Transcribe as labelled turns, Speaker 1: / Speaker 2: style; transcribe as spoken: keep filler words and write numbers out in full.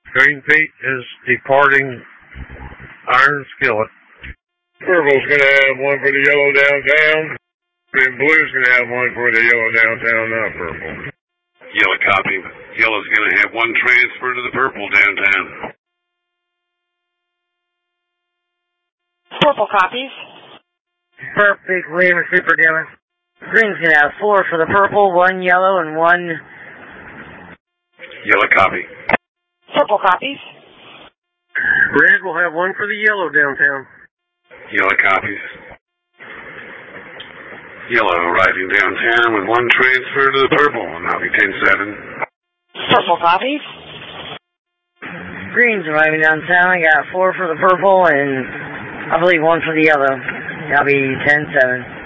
Speaker 1: Green Pete is departing Iron Skillet.
Speaker 2: Purple's going to have one for the yellow downtown. And blue's going to have one for the yellow downtown, not purple.
Speaker 3: Yellow copy. Yellow's going to have one transfer to the purple downtown.
Speaker 4: Purple copies.
Speaker 5: Perfect, William Super Dealer. Green's going to have four for the purple, one yellow, and one...
Speaker 3: Yellow copy.
Speaker 4: Purple copies.
Speaker 1: Red will have one for the yellow downtown.
Speaker 3: Yellow copies. Yellow arriving downtown with one transfer to the purple, and that'll be ten seven.
Speaker 4: Purple copies.
Speaker 5: Green's arriving downtown. I got four for the purple and I believe one for the yellow. That'll be ten seven.